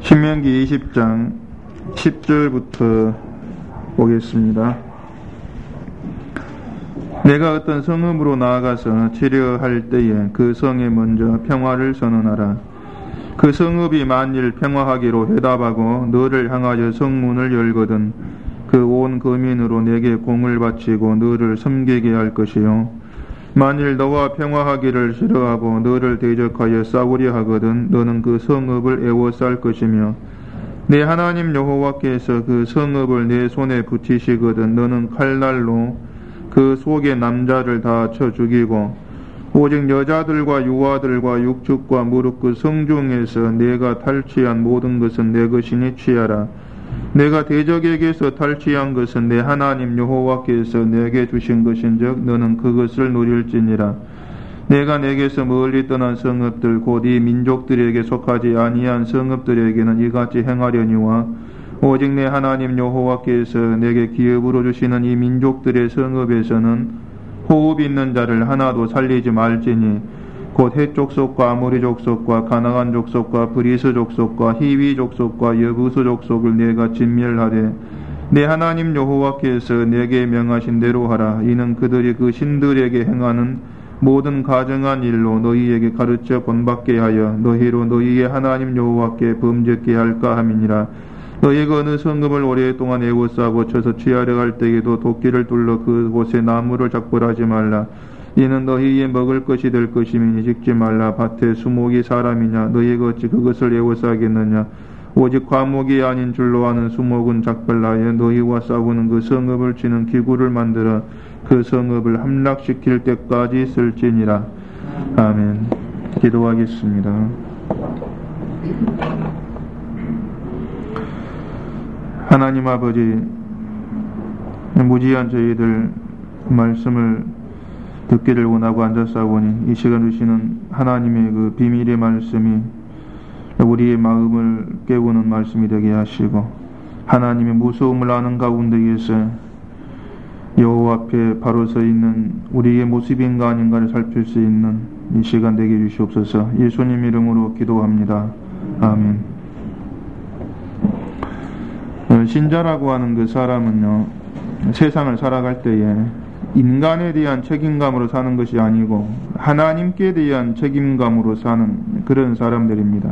신명기 20장 10절부터 보겠습니다. 내가 어떤 성읍으로 나아가서 치려할 때에 그 성에 먼저 평화를 선언하라. 그 성읍이 만일 평화하기로 회답하고 너를 향하여 성문을 열거든 그 온 거민으로 내게 공을 바치고 너를 섬기게 할 것이요. 만일 너와 평화하기를 싫어하고 너를 대적하여 싸우려 하거든 너는 그 성읍을 애워쌀 것이며 내 하나님 여호와께서 그 성읍을 내 손에 붙이시거든 너는 칼날로 그 속의 남자를 다 쳐 죽이고 오직 여자들과 유아들과 육축과 무릇 그 성중에서 내가 탈취한 모든 것은 내 것이니 취하라. 내가 대적에게서 탈취한 것은 내 하나님 여호와께서 내게 주신 것인즉 너는 그것을 누릴지니라. 내가 내게서 멀리 떠난 성읍들 곧 이 민족들에게 속하지 아니한 성읍들에게는 이같이 행하려니와 오직 내 하나님 여호와께서 내게 기업으로 주시는 이 민족들의 성읍에서는 호흡 있는 자를 하나도 살리지 말지니 곧 헷 족속과 아모리 족속과 가나안 족속과 브리스 족속과 히위 족속과 여부스 족속을 내가 진멸하되 내 하나님 여호와께서 내게 명하신 대로 하라. 이는 그들이 그 신들에게 행하는 모든 가증한 일로 너희에게 가르쳐 본받게 하여 너희로 너희의 하나님 여호와께 범죄케 할까 함이니라. 너희가 어느 성읍을 오랫동안 애워싸고 쳐서 취하려 할 때에도 도끼를 둘러 그곳에 나무를 작벌하지 말라. 이는 너희의 먹을 것이 될 것이니 짓지 말라. 밭에 수목이 사람이냐 너희가 어찌 그것을 애워싸겠느냐. 오직 과목이 아닌 줄로 아는 수목은 작벌하여 너희와 싸우는 그 성읍을 치는 기구를 만들어 그 성읍을 함락시킬 때까지 쓸지니라. 아멘. 기도하겠습니다. 하나님 아버지, 무지한 저희들 말씀을 듣기를 원하고 앉았사오니 이 시간 주시는 하나님의 그 비밀의 말씀이 우리의 마음을 깨우는 말씀이 되게 하시고 하나님의 무서움을 아는 가운데에서 여호와 앞에 바로 서 있는 우리의 모습인가 아닌가를 살필 수 있는 이 시간 되게 주시옵소서. 예수님 이름으로 기도합니다. 아멘. 신자라고 하는 그 사람은요, 세상을 살아갈 때에 인간에 대한 책임감으로 사는 것이 아니고 하나님께 대한 책임감으로 사는 그런 사람들입니다.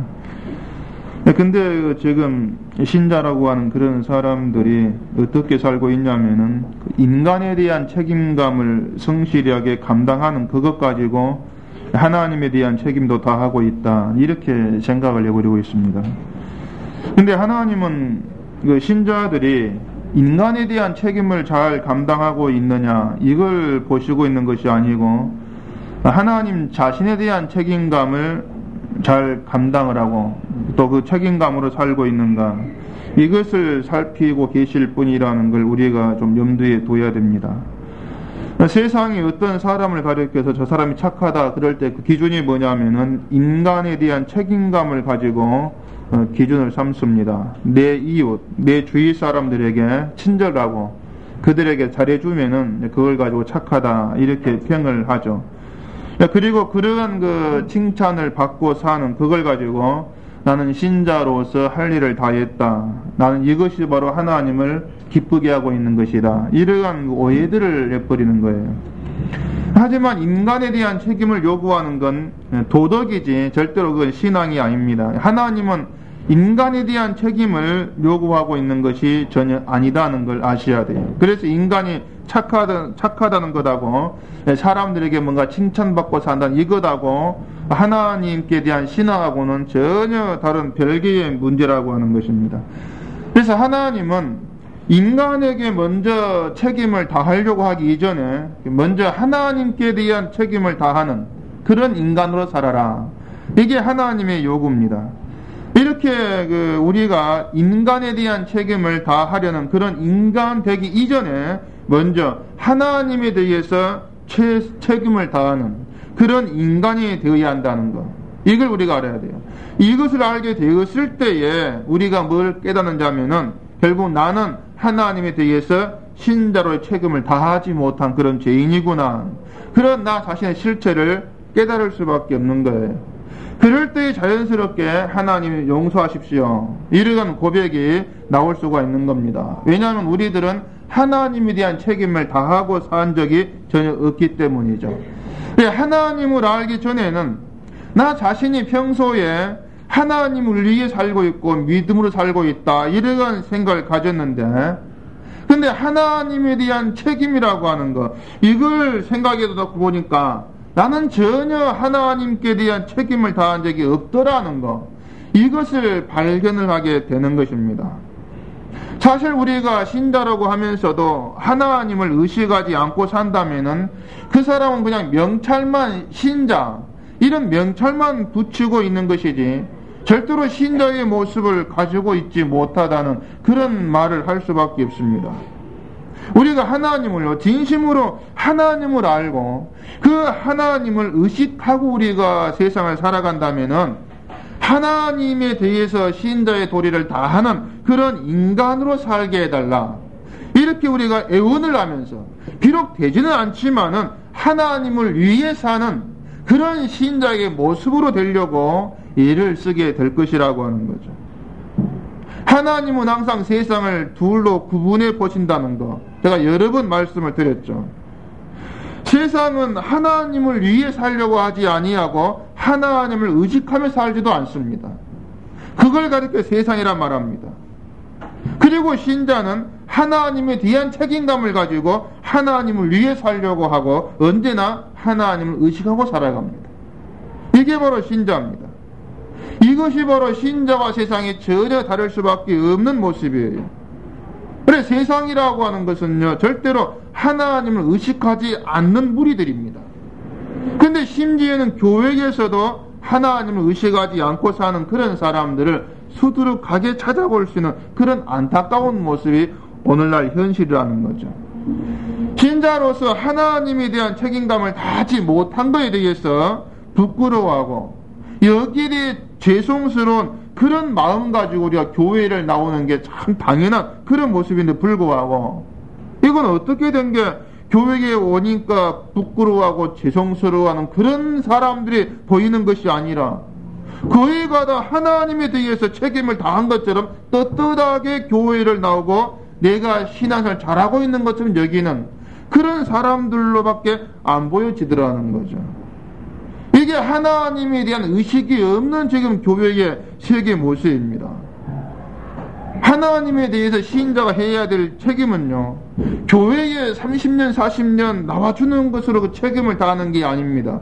근데 지금 신자라고 하는 그런 사람들이 어떻게 살고 있냐면은 인간에 대한 책임감을 성실하게 감당하는 그것 가지고 하나님에 대한 책임도 다 하고 있다, 이렇게 생각을 해버리고 있습니다. 근데 하나님은 그 신자들이 인간에 대한 책임을 잘 감당하고 있느냐 이걸 보시고 있는 것이 아니고 하나님 자신에 대한 책임감을 잘 감당을 하고 또 그 책임감으로 살고 있는가 이것을 살피고 계실 뿐이라는 걸 우리가 좀 염두에 둬야 됩니다. 세상이 어떤 사람을 가리켜서 저 사람이 착하다 그럴 때 그 기준이 뭐냐면은 인간에 대한 책임감을 가지고 기준을 삼습니다. 내 이웃, 내 주위 사람들에게 친절하고 그들에게 잘해주면은 그걸 가지고 착하다 이렇게 평을 하죠. 그리고 그러한 그 칭찬을 받고 사는 그걸 가지고 나는 신자로서 할 일을 다 했다, 나는 이것이 바로 하나님을 기쁘게 하고 있는 것이다, 이러한 오해들을 내버리는 거예요. 하지만 인간에 대한 책임을 요구하는 건 도덕이지 절대로 그건 신앙이 아닙니다. 하나님은 인간에 대한 책임을 요구하고 있는 것이 전혀 아니다는 걸 아셔야 돼요. 그래서 인간이 착하다는 것하고 사람들에게 뭔가 칭찬받고 산다는 이것하고 하나님께 대한 신앙하고는 전혀 다른 별개의 문제라고 하는 것입니다. 그래서 하나님은 인간에게 먼저 책임을 다하려고 하기 이전에 먼저 하나님께 대한 책임을 다하는 그런 인간으로 살아라, 이게 하나님의 요구입니다. 이렇게 우리가 인간에 대한 책임을 다하려는 그런 인간 되기 이전에 먼저 하나님에 대해서 책임을 다하는 그런 인간이 되어야 한다는 것, 이걸 우리가 알아야 돼요. 이것을 알게 되었을 때에 우리가 뭘 깨닫는지 하면은 결국 나는 하나님에 대해서 신자로의 책임을 다하지 못한 그런 죄인이구나, 그런 나 자신의 실체를 깨달을 수밖에 없는 거예요. 그럴 때 자연스럽게 하나님 용서하십시오, 이러한 고백이 나올 수가 있는 겁니다. 왜냐하면 우리들은 하나님에 대한 책임을 다하고 산 적이 전혀 없기 때문이죠. 하나님을 알기 전에는 나 자신이 평소에 하나님을 위해 살고 있고 믿음으로 살고 있다, 이러한 생각을 가졌는데, 근데 하나님에 대한 책임이라고 하는 거, 이걸 생각해 보니까 나는 전혀 하나님께 대한 책임을 다한 적이 없더라는 거, 이것을 발견을 하게 되는 것입니다. 사실 우리가 신자라고 하면서도 하나님을 의식하지 않고 산다면은 그 사람은 그냥 명찰만 신자, 이런 명찰만 붙이고 있는 것이지 절대로 신자의 모습을 가지고 있지 못하다는 그런 말을 할 수밖에 없습니다. 우리가 하나님을요, 진심으로 하나님을 알고 그 하나님을 의식하고 우리가 세상을 살아간다면은 하나님에 대해서 신자의 도리를 다하는 그런 인간으로 살게 해달라, 이렇게 우리가 애원을 하면서 비록 되지는 않지만은 하나님을 위해 사는 그런 신자의 모습으로 되려고 애를 쓰게 될 것이라고 하는 거죠. 하나님은 항상 세상을 둘로 구분해 보신다는 거, 제가 여러 번 말씀을 드렸죠. 세상은 하나님을 위해 살려고 하지 아니하고 하나님을 의식하며 살지도 않습니다. 그걸 가리켜 세상이란 말합니다. 그리고 신자는 하나님에 대한 책임감을 가지고 하나님을 위해 살려고 하고 언제나 하나님을 의식하고 살아갑니다. 이게 바로 신자입니다. 이것이 바로 신자와 세상이 전혀 다를 수밖에 없는 모습이에요. 그래, 세상이라고 하는 것은요, 절대로 하나님을 의식하지 않는 무리들입니다. 근데 심지어는 교회에서도 하나님을 의식하지 않고 사는 그런 사람들을 수두룩하게 찾아볼 수 있는 그런 안타까운 모습이 오늘날 현실이라는 거죠. 신자로서 하나님에 대한 책임감을 다하지 못한 것에 대해서 부끄러워하고 여기에 대해 죄송스러운 그런 마음 가지고 우리가 교회를 나오는 게 참 당연한 그런 모습인데 불구하고, 이건 어떻게 된 게 교회에 오니까 부끄러워하고 죄송스러워하는 그런 사람들이 보이는 것이 아니라 거기 가다 하나님에 대해서 책임을 다한 것처럼 떳떳하게 교회를 나오고 내가 신앙생활 잘하고 있는 것처럼 여기는 그런 사람들로밖에 안 보여지더라는 거죠. 이게 하나님에 대한 의식이 없는 지금 교회의 세계 모습입니다. 하나님에 대해서 신자가 해야 될 책임은요, 교회에 30년 40년 나와주는 것으로 그 책임을 다하는 게 아닙니다.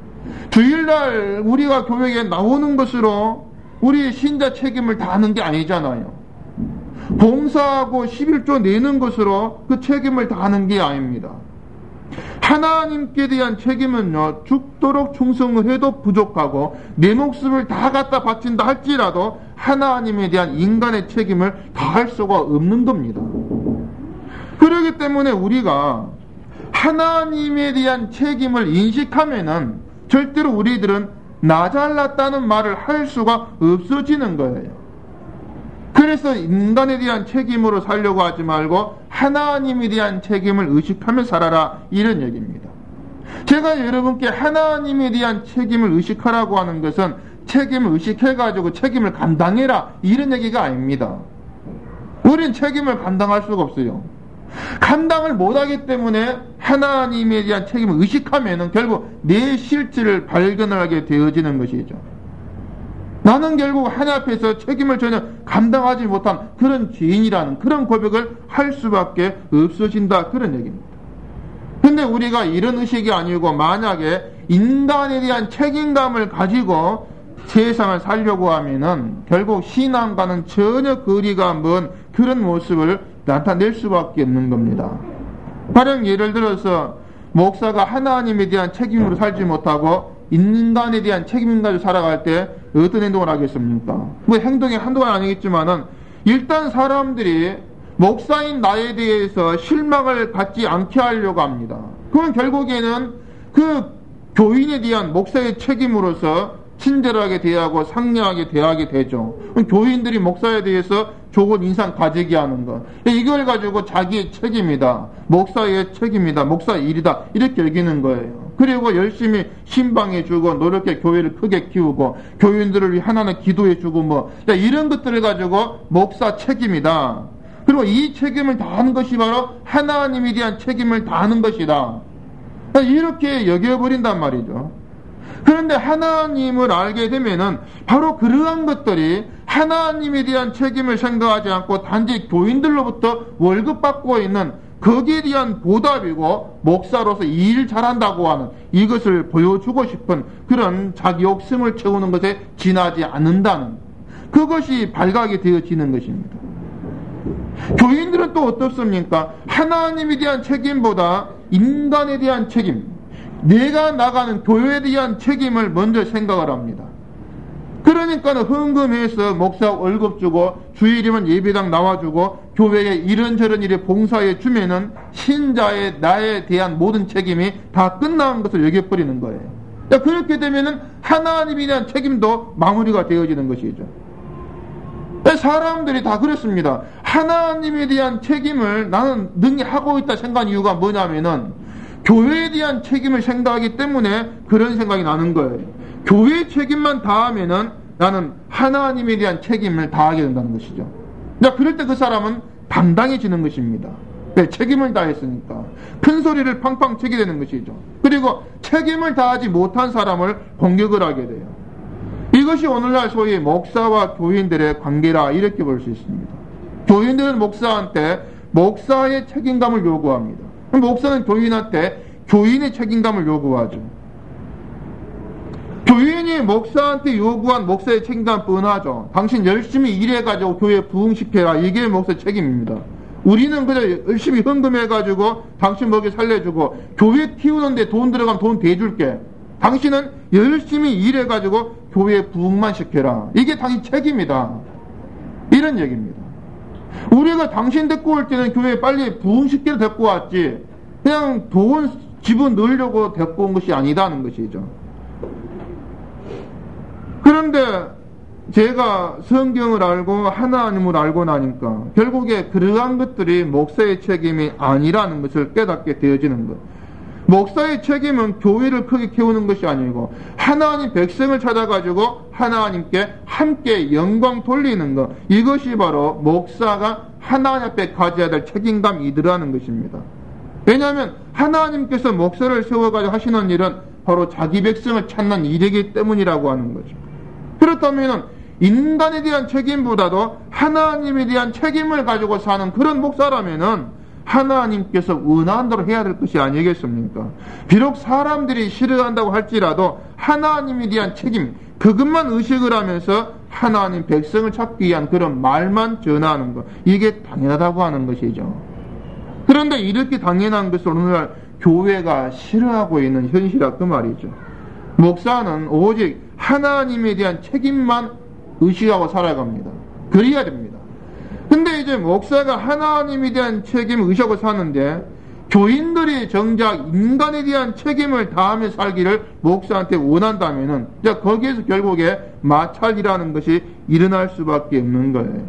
주일날 우리가 교회에 나오는 것으로 우리 신자 책임을 다하는 게 아니잖아요. 봉사하고 11조 내는 것으로 그 책임을 다하는 게 아닙니다. 하나님께 대한 책임은요, 죽도록 충성을 해도 부족하고 내 목숨을 다 갖다 바친다 할지라도 하나님에 대한 인간의 책임을 다할 수가 없는 겁니다. 그렇기 때문에 우리가 하나님에 대한 책임을 인식하면은 절대로 우리들은 나 잘났다는 말을 할 수가 없어지는 거예요. 그래서 인간에 대한 책임으로 살려고 하지 말고 하나님에 대한 책임을 의식하며 살아라, 이런 얘기입니다. 제가 여러분께 하나님에 대한 책임을 의식하라고 하는 것은 책임을 의식해가지고 책임을 감당해라, 이런 얘기가 아닙니다. 우린 책임을 감당할 수가 없어요. 감당을 못하기 때문에 하나님에 대한 책임을 의식하면 결국 내 실체를 발견하게 되어지는 것이죠. 나는 결국 하나님 앞에서 책임을 전혀 감당하지 못한 그런 죄인이라는 그런 고백을 할 수밖에 없어진다, 그런 얘기입니다. 근데 우리가 이런 의식이 아니고 만약에 인간에 대한 책임감을 가지고 세상을 살려고 하면은 결국 신앙과는 전혀 거리가 먼 그런 모습을 나타낼 수밖에 없는 겁니다. 가령 예를 들어서 목사가 하나님에 대한 책임으로 살지 못하고 인간에 대한 책임을 가지고 살아갈 때 어떤 행동을 하겠습니까? 뭐 행동이 한도가 아니겠지만은 일단 사람들이 목사인 나에 대해서 실망을 갖지 않게 하려고 합니다. 그건 결국에는 그 교인에 대한 목사의 책임으로서 친절하게 대하고 상냥하게 대하게 되죠. 교인들이 목사에 대해서 좋은 인상 가지게 하는 것, 이걸 가지고 자기의 책임이다, 목사의 책임이다, 목사의 일이다, 이렇게 여기는 거예요. 그리고 열심히 신방해주고 노력해 교회를 크게 키우고 교인들을 위해 하나는 기도해주고 뭐 이런 것들을 가지고 목사 책임이다. 그리고 이 책임을 다하는 것이 바로 하나님에 대한 책임을 다하는 것이다. 이렇게 여겨버린단 말이죠. 그런데 하나님을 알게 되면은 바로 그러한 것들이 하나님에 대한 책임을 생각하지 않고 단지 교인들로부터 월급 받고 있는 거기에 대한 보답이고 목사로서 일 잘한다고 하는 이것을 보여주고 싶은 그런 자기 욕심을 채우는 것에 지나지 않는다는 그것이 발각이 되어지는 것입니다. 교인들은 또 어떻습니까? 하나님에 대한 책임보다 인간에 대한 책임, 내가 나가는 교회에 대한 책임을 먼저 생각을 합니다. 그러니까 헌금해서 목사 월급 주고 주일이면 예배당 나와주고 교회에 이런저런 일에 봉사해 주면은 신자의 나에 대한 모든 책임이 다 끝난 것을 여겨버리는 거예요. 그렇게 되면은 하나님에 대한 책임도 마무리가 되어지는 것이죠. 사람들이 다 그렇습니다. 하나님에 대한 책임을 나는 능히 하고 있다 생각한 이유가 뭐냐면은 교회에 대한 책임을 생각하기 때문에 그런 생각이 나는 거예요. 교회 책임만 다하면은 나는 하나님에 대한 책임을 다하게 된다는 것이죠. 그럴 때 그 사람은 당당해지는 것입니다. 네, 책임을 다했으니까 큰 소리를 팡팡 치게 되는 것이죠. 그리고 책임을 다하지 못한 사람을 공격을 하게 돼요. 이것이 오늘날 소위 목사와 교인들의 관계라 이렇게 볼 수 있습니다. 교인들은 목사한테 목사의 책임감을 요구합니다. 목사는 교인한테 교인의 책임감을 요구하죠. 교인이 목사한테 요구한 목사의 책임감은 뻔하죠. 당신 열심히 일해가지고 교회 부흥시켜라. 이게 목사의 책임입니다. 우리는 그냥 열심히 헌금해가지고 당신 먹이 살려주고 교회 키우는데 돈 들어가면 돈 대줄게. 당신은 열심히 일해가지고 교회 부흥만 시켜라. 이게 당신 책임이다. 이런 얘기입니다. 우리가 당신 데리고 올 때는 교회에 빨리 부흥시키러 데리고 왔지 그냥 돈 집어넣으려고 데리고 온 것이 아니다는 것이죠. 그런데 제가 성경을 알고 하나님을 알고 나니까 결국에 그러한 것들이 목사의 책임이 아니라는 것을 깨닫게 되어지는 것. 목사의 책임은 교회를 크게 키우는 것이 아니고 하나님 백성을 찾아가지고 하나님께 함께 영광 돌리는 것. 이것이 바로 목사가 하나님 앞에 가져야 될 책임감이더라는 것입니다. 왜냐하면 하나님께서 목사를 세워가지고 하시는 일은 바로 자기 백성을 찾는 일이기 때문이라고 하는 거죠. 그렇다면 인간에 대한 책임보다도 하나님에 대한 책임을 가지고 사는 그런 목사라면은 하나님께서 원하는 대로 해야 될 것이 아니겠습니까? 비록 사람들이 싫어한다고 할지라도 하나님에 대한 책임, 그것만 의식을 하면서 하나님 백성을 찾기 위한 그런 말만 전하는 것, 이게 당연하다고 하는 것이죠. 그런데 이렇게 당연한 것을 오늘날 교회가 싫어하고 있는 현실이라 그 말이죠. 목사는 오직 하나님에 대한 책임만 의식하고 살아갑니다. 그래야 됩니다. 근데 이제 목사가 하나님에 대한 책임을 의식하고 사는데 교인들이 정작 인간에 대한 책임을 다하며 살기를 목사한테 원한다면은 이제 거기에서 결국에 마찰이라는 것이 일어날 수밖에 없는 거예요.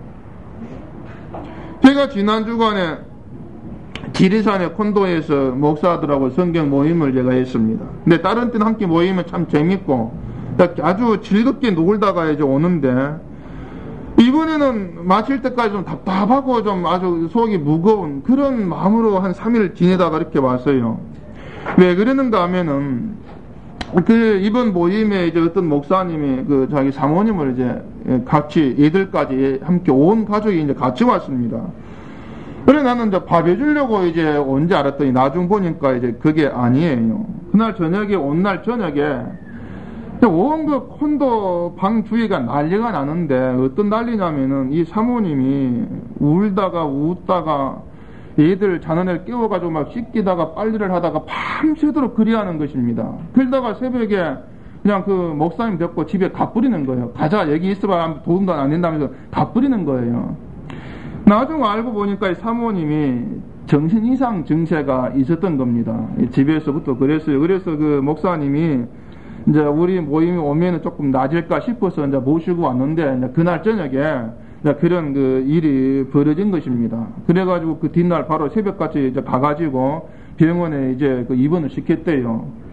제가 지난 주간에 지리산의 콘도에서 목사들하고 성경 모임을 제가 했습니다. 근데 다른 때는 함께 모이면 참 재밌고 아주 즐겁게 놀다가 이제 오는데 이번에는 마칠 때까지 좀 답답하고 좀 아주 속이 무거운 그런 마음으로 한 3일 지내다가 이렇게 왔어요. 왜 그랬는가 하면은 이번 모임에 이제 어떤 목사님이 자기 사모님을 이제 같이 애들까지 함께 온 가족이 이제 같이 왔습니다. 그래 나는 이제 밥 해주려고 이제 언제 알았더니 나중 보니까 이제 그게 아니에요. 그날 저녁에 온 날 저녁에 온 그 콘도 방 주위가 난리가 나는데 어떤 난리냐면은 이 사모님이 울다가 웃다가 애들 자는 애를 깨워가지고 막 씻기다가 빨래를 하다가 밤새도록 그리하는 것입니다. 그러다가 새벽에 그냥 그 목사님 데리고 집에 가버리는 거예요. 가자 여기 있어봐 도움도 안 된다면서 가버리는 거예요. 나중에 알고 보니까 이 사모님이 정신 이상 증세가 있었던 겁니다. 집에서부터 그랬어요. 그래서 그 목사님이 이제 우리 모임이 오면은 조금 낮을까 싶어서 이제 모시고 왔는데 이제 그날 저녁에 이제 그런 그 일이 벌어진 것입니다. 그래가지고 그 뒷날 바로 새벽같이 이제 가가지고 병원에 이제 그 입원을 시켰대요.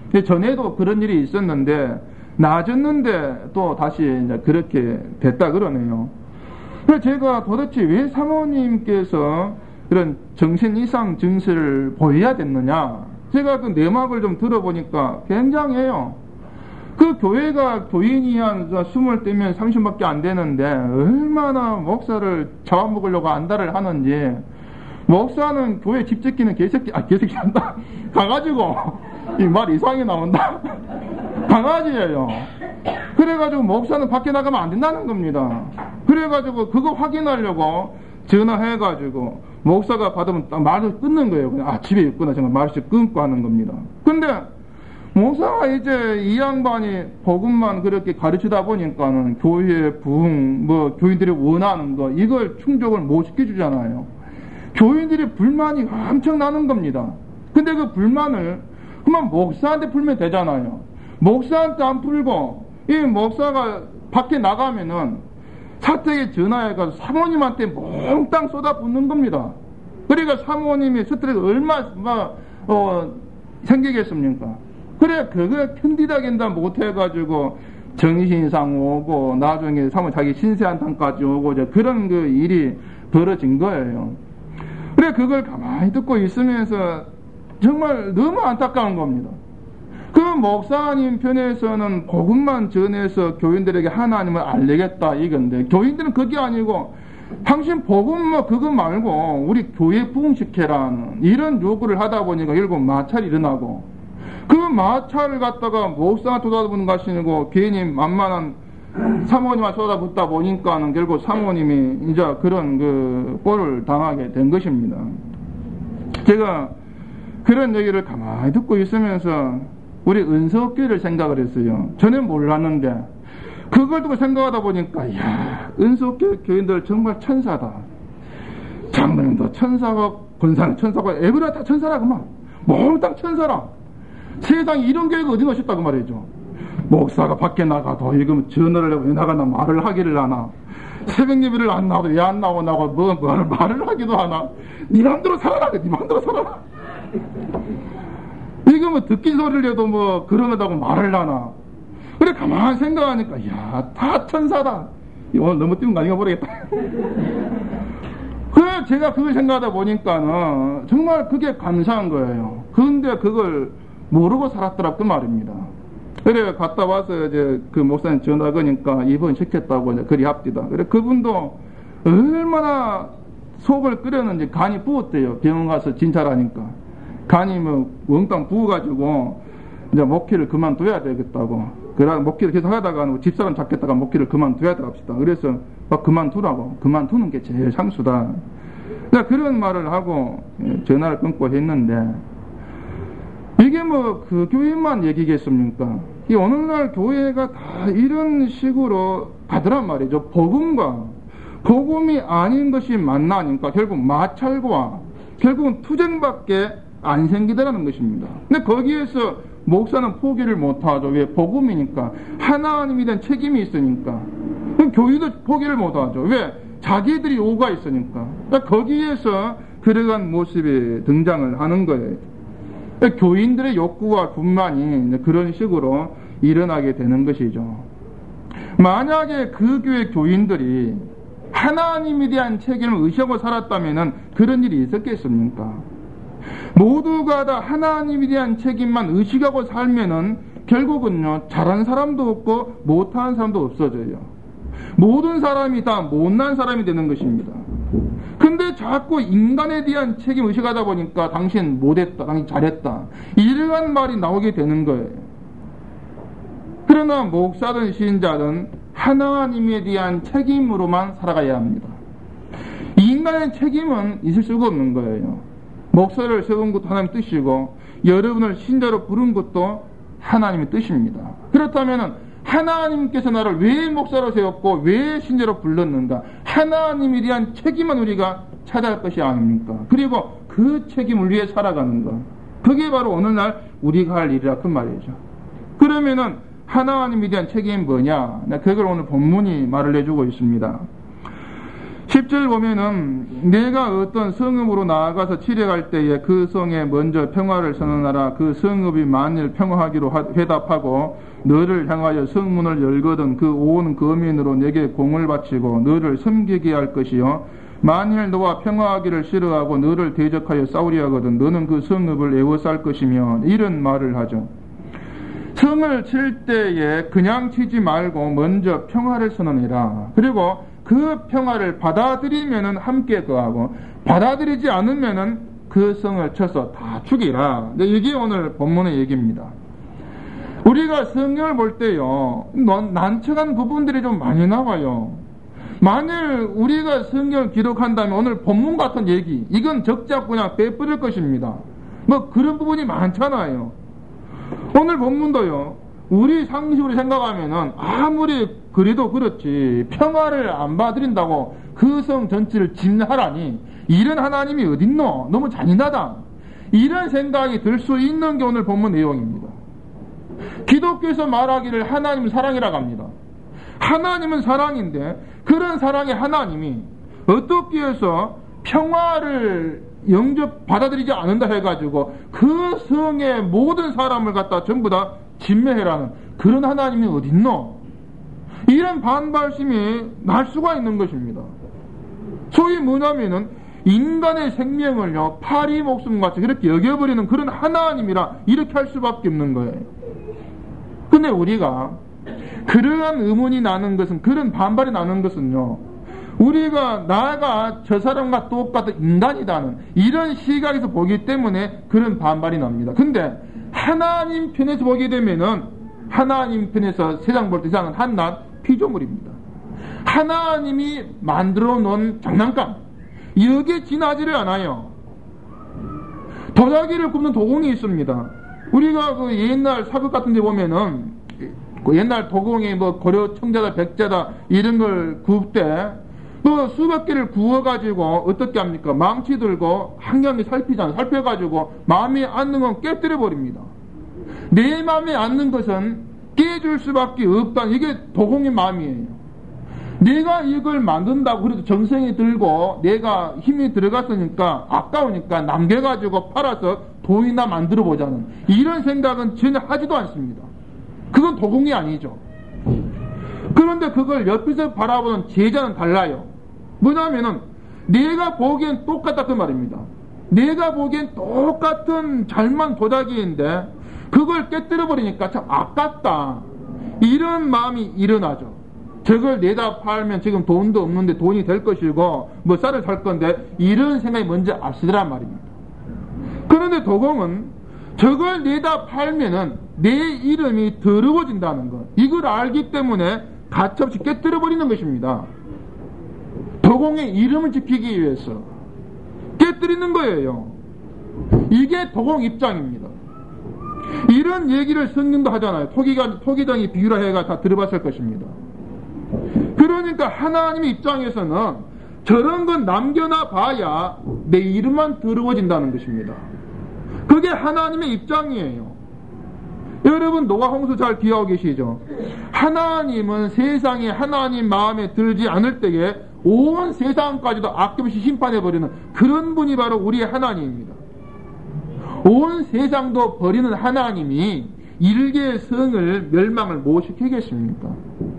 전에도 그런 일이 있었는데 나아졌는데 또 다시 이제 그렇게 됐다 그러네요. 그래서 제가 도대체 왜 사모님께서 그런 정신 이상 증세를 보여야 됐느냐? 제가 그 내막을 좀 들어보니까 굉장해요. 그 교회가 교인이 한 20대면 30밖에 안 되는데 얼마나 목사를 잡아먹으려고 안달을 하는지. 목사는 교회 집 지키는 개새끼 한다. 가가지고 이 말 이상하게 나온다. 강아지예요. 그래가지고 목사는 밖에 나가면 안 된다는 겁니다. 그래가지고 그거 확인하려고 전화해가지고 목사가 받으면 딱 말을 끊는 거예요. 그냥 집에 있구나 정말 말을 끊고 하는 겁니다. 근데 목사가 이제 이 양반이 복음만 그렇게 가르치다 보니까는 교회 부흥 교인들이 원하는 거 이걸 충족을 못 시켜주잖아요. 교인들이 불만이 엄청 나는 겁니다. 근데 그 불만을 그만 목사한테 풀면 되잖아요. 목사한테 안 풀고 이 목사가 밖에 나가면은 사택에 전화해가지고 사모님한테 몽땅 쏟아붓는 겁니다. 그러니까 사모님이 스트레스 얼마나 생기겠습니까? 그래 그걸 견디다 못해가지고 정신이상 오고 나중에 사모님 자기 신세한탄까지 오고 그런 그 일이 벌어진 거예요. 그래 그걸 가만히 듣고 있으면서 정말 너무 안타까운 겁니다. 그 목사님 편에서는 복음만 전해서 교인들에게 하나님을 알리겠다 이건데 교인들은 그게 아니고 당신 복음 그거 말고 우리 교회 부흥시켜라는 이런 요구를 하다 보니까 결국 마찰이 일어나고 그 마찰을 갖다가 목사가 쏟아붓는 것이고 괜히 만만한 사모님만 쏟아붓다 보니까는 결국 사모님이 이제 그런 그 꼴을 당하게 된 것입니다. 제가 그런 얘기를 가만히 듣고 있으면서 우리 은석교회를 생각을 했어요. 전엔 몰랐는데 그걸 두고 생각하다 보니까 이야 은석교회 교인들 정말 천사다. 장로님도 천사고 권사는 천사고 애들은 다 천사라구만. 몽땅 천사라. 세상에 이런 교회가 어디 오셨다고 말이죠. 목사가 밖에 나가도 이거 전화를 하고 왜 나가나 말을 하기를 하나. 새벽 예배를 안 나와도 왜 안 나오나고 말을 하기도 하나. 네 맘대로 살아라. 네 맘대로 살아라. 이거 듣긴 소리를 해도 그러다고 말을 하나. 그래 가만히 생각하니까 이야 다 천사다. 오늘 너무 띄운 거 아닌가 모르겠다. 그래 제가 그걸 생각하다 보니까는 정말 그게 감사한 거예요. 그런데 그걸 모르고 살았더라 그 말입니다. 그래 갔다 와서 이제 그 목사님 전화 거니까 입원 시켰다고 이제 그리 합디다. 그래 그분도 얼마나 속을 끓였는지 간이 부었대요. 병원 가서 진찰하니까 간이 엉땅 부어가지고 이제 목회를 그만둬야 되겠다고. 그래 목회를 계속 하다가 집사람 잡겠다가 목회를 그만둬야 되겠다. 그래서 막 그만두라고. 그만두는 게 제일 상수다. 그런 말을 하고 전화를 끊고 했는데 이게 그 교회만 얘기겠습니까? 이 오늘날 교회가 다 이런 식으로 가더란 말이죠. 복음이 아닌 것이 만나니까 결국 마찰과 결국은 투쟁밖에 안 생기더라는 것입니다. 근데 거기에서 목사는 포기를 못하죠. 왜? 복음이니까. 하나님에 대한 책임이 있으니까. 그럼 교회도 포기를 못하죠. 왜? 자기들이 요구가 있으니까. 그러니까 거기에서 그러한 모습이 등장을 하는 거예요. 그러니까 교인들의 욕구와 분만이 그런 식으로 일어나게 되는 것이죠. 만약에 그 교회 교인들이 하나님에 대한 책임을 의식하고 살았다면 그런 일이 있었겠습니까? 모두가 다 하나님에 대한 책임만 의식하고 살면은 결국은요 잘한 사람도 없고 못한 사람도 없어져요. 모든 사람이 다 못난 사람이 되는 것입니다. 근데 자꾸 인간에 대한 책임 의식하다 보니까 당신 못했다, 당신 잘했다 이러한 말이 나오게 되는 거예요. 그러나 목사든 신자든 하나님에 대한 책임으로만 살아가야 합니다. 인간의 책임은 있을 수가 없는 거예요. 목사를 세운 것도 하나님의 뜻이고 여러분을 신자로 부른 것도 하나님의 뜻입니다. 그렇다면 하나님께서 나를 왜 목사로 세웠고 왜 신자로 불렀는가? 하나님에 대한 책임은 우리가 찾아야 할 것이 아닙니까? 그리고 그 책임을 위해 살아가는 것. 그게 바로 오늘날 우리가 할 일이라 그 말이죠. 그러면은 하나님에 대한 책임이 뭐냐? 그걸 오늘 본문이 말을 해주고 있습니다. 10절 보면은 내가 어떤 성읍으로 나아가서 치려갈 때에 그 성에 먼저 평화를 선언하라. 그 성읍이 만일 평화하기로 회답하고 너를 향하여 성문을 열거든 그 온 거민으로 내게 공을 바치고 너를 섬기게 할 것이요 만일 너와 평화하기를 싫어하고 너를 대적하여 싸우려 하거든 너는 그 성읍을 에워쌀 것이며 이런 말을 하죠. 성을 칠 때에 그냥 치지 말고 먼저 평화를 선언해라. 그리고 그 평화를 받아들이면은 함께 거하고 받아들이지 않으면은 그 성을 쳐서 다 죽이라. 이게 오늘 본문의 얘기입니다. 우리가 성경을 볼 때요, 난처한 부분들이 좀 많이 나와요. 만일 우리가 성경을 기록한다면 오늘 본문 같은 얘기, 이건 적자 그냥 빼버릴 것입니다. 뭐 그런 부분이 많잖아요. 오늘 본문도요, 우리 상식으로 생각하면은 아무리 그래도 그렇지 평화를 안 받아들인다고 그 성 전체를 진하라니 이런 하나님이 어딨노? 너무 잔인하다. 이런 생각이 들 수 있는 게 오늘 본문 내용입니다. 기독교에서 말하기를 하나님은 사랑이라고 합니다. 하나님은 사랑인데 그런 사랑의 하나님이 어떻게 해서 평화를 영접 받아들이지 않는다 해가지고 그 성의 모든 사람을 갖다 전부 다 진멸해라는 그런 하나님이 어딨노? 이런 반발심이 날 수가 있는 것입니다. 소위 뭐냐면은 인간의 생명을요 파리 목숨같이 그렇게 여겨버리는 그런 하나님이라 이렇게 할 수밖에 없는 거예요. 근데 우리가 그러한 의문이 나는 것은 그런 반발이 나는 것은요 우리가 나가 저 사람과 똑같은 인간이다는 이런 시각에서 보기 때문에 그런 반발이 납니다. 근데 하나님 편에서 보게 되면은 하나님 편에서 세상 볼 때 세상은 한낱 피조물입니다. 하나님이 만들어 놓은 장난감 여기에 지나지를 않아요. 도자기를 굽는 도공이 있습니다. 우리가 그 옛날 사극 같은 데 보면은 그 옛날 도공이 뭐 고려 청자다 백자다 이런 걸 구울 때 그 수백 개를 구워가지고 어떻게 합니까? 망치 들고 한 경기 살피잖아요. 살펴가지고 마음에 앉는 건 깨뜨려 버립니다. 내 마음에 앉는 것은 깨줄 수밖에 없다는 이게 도공의 마음이에요. 내가 이걸 만든다고 그래도 정성이 들고 내가 힘이 들어갔으니까 아까우니까 남겨가지고 팔아서 돈이나 만들어 보자는 이런 생각은 전혀 하지도 않습니다. 그건 도공이 아니죠. 그런데 그걸 옆에서 바라보는 제자는 달라요. 뭐냐면은 내가 보기엔 똑같다 그 말입니다. 내가 보기엔 똑같은 잘만 도자기인데 그걸 깨뜨려 버리니까 참 아깝다. 이런 마음이 일어나죠. 저걸 내다 팔면 지금 돈도 없는데 돈이 될 것이고 뭐 쌀을 살 건데 이런 생각이 먼저 앞서더란 말입니다. 그런데 도공은 저걸 내다 팔면은 내 이름이 더러워진다는 것 이걸 알기 때문에 가차없이 깨뜨려 버리는 것입니다. 도공의 이름을 지키기 위해서 깨뜨리는 거예요. 이게 도공 입장입니다. 이런 얘기를 성경도 하잖아요. 토기장이 비유라 해가 다 들어봤을 것입니다. 그러니까 하나님의 입장에서는 저런 건 남겨놔 봐야 내 이름만 더러워진다는 것입니다. 그게 하나님의 입장이에요. 여러분 노아 홍수 잘 기억하고 계시죠? 하나님은 세상에 하나님 마음에 들지 않을 때에 온 세상까지도 아낌없이 심판해버리는 그런 분이 바로 우리의 하나님입니다. 온 세상도 버리는 하나님이 일개의 성을 멸망을 못 시키겠습니까?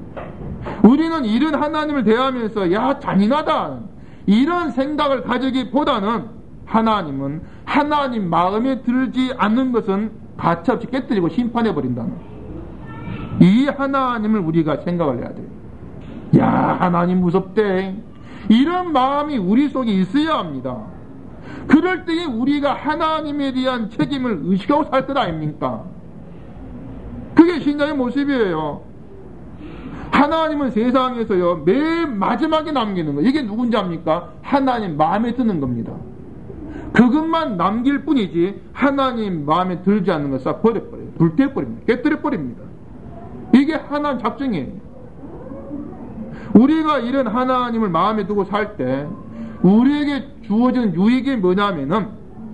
우리는 이런 하나님을 대하면서 야 잔인하다 이런 생각을 가지기보다는 하나님은 하나님 마음에 들지 않는 것은 가차없이 깨뜨리고 심판해버린다는 이 하나님을 우리가 생각을 해야 돼요. 야 하나님 무섭대 이런 마음이 우리 속에 있어야 합니다. 그럴 때에 우리가 하나님에 대한 책임을 의식하고 살 것 아닙니까? 그게 신자의 모습이에요. 하나님은 세상에서요 맨 마지막에 남기는 거 이게 누군지 압니까? 하나님 마음에 드는 겁니다. 그것만 남길 뿐이지 하나님 마음에 들지 않는 거 싹 버려버려요. 불태워버립니다. 깨뜨려버립니다. 이게 하나님 작정이에요. 우리가 이런 하나님을 마음에 두고 살 때 우리에게 주어지는 유익이 뭐냐면은